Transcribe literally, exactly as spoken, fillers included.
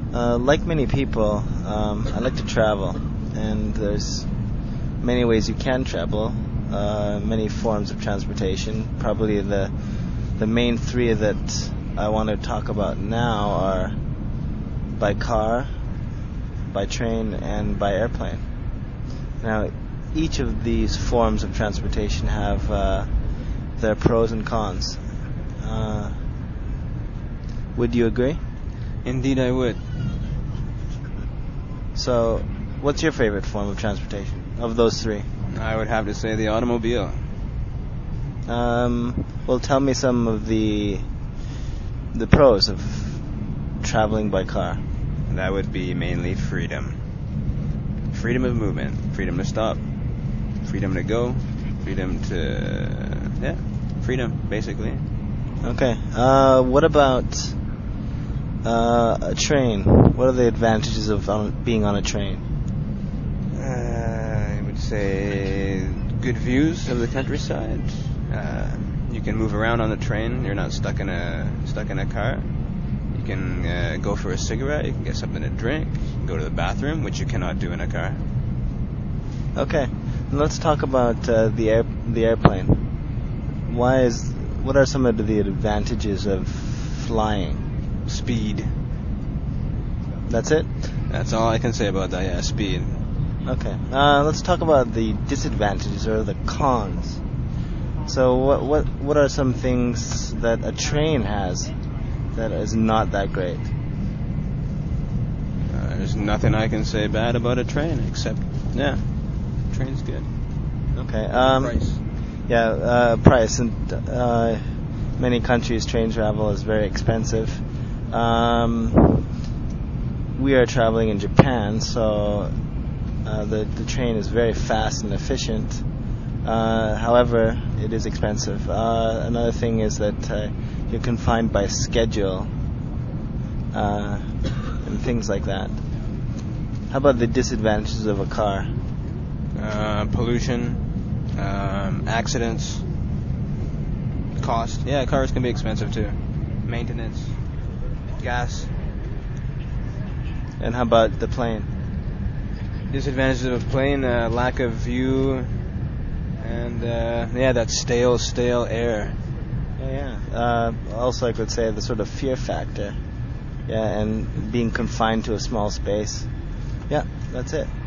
Uh, like many people, um, I like to travel, and there's many ways you can travel, uh, many forms of transportation. Probably the the main three that I want to talk about now are by car, by train, and by airplane. Now, each of these forms of transportation have uh, their pros and cons. Uh, would you agree? Indeed, I would. So, what's your favorite form of transportation of those three? I would have to say the automobile. Um, well, tell me some of the the pros of traveling by car. That would be mainly freedom. Freedom of movement. Freedom to stop. Freedom to go. Freedom to... Yeah, freedom, basically. Okay. Uh, what about uh, a train? What are the advantages of on, being on a train? Uh, I would say good views of the countryside. Uh, you can move around on the train. You're not stuck in a stuck in a car. You can uh, go for a cigarette. You can get something to drink. You can go to the bathroom, which you cannot do in a car. Okay. Let's talk about uh, the air, the airplane. Why is what are some of the advantages of flying? Speed. That's it? That's all I can say about that. Yeah, speed. Okay. Uh, let's talk about the disadvantages or the cons. So, what what what are some things that a train has that is not that great? Uh, there's nothing I can say bad about a train except, yeah, train's good. Okay. Um, Price. Yeah, uh, price. And uh, many countries, train travel is very expensive. Um, we are traveling in Japan, so uh, the the train is very fast and efficient. Uh, however, it is expensive. Uh, another thing is that uh, you're confined by schedule uh, and things like that. How about the disadvantages of a car? Uh, pollution, um, accidents, cost. Yeah, cars can be expensive too. Maintenance, gas. And how about the plane? Disadvantages of a plane: uh, lack of view, and uh, yeah, that stale, stale air. Yeah, yeah. Uh, also, I could say the sort of fear factor. Yeah, and being confined to a small space. Yeah, that's it.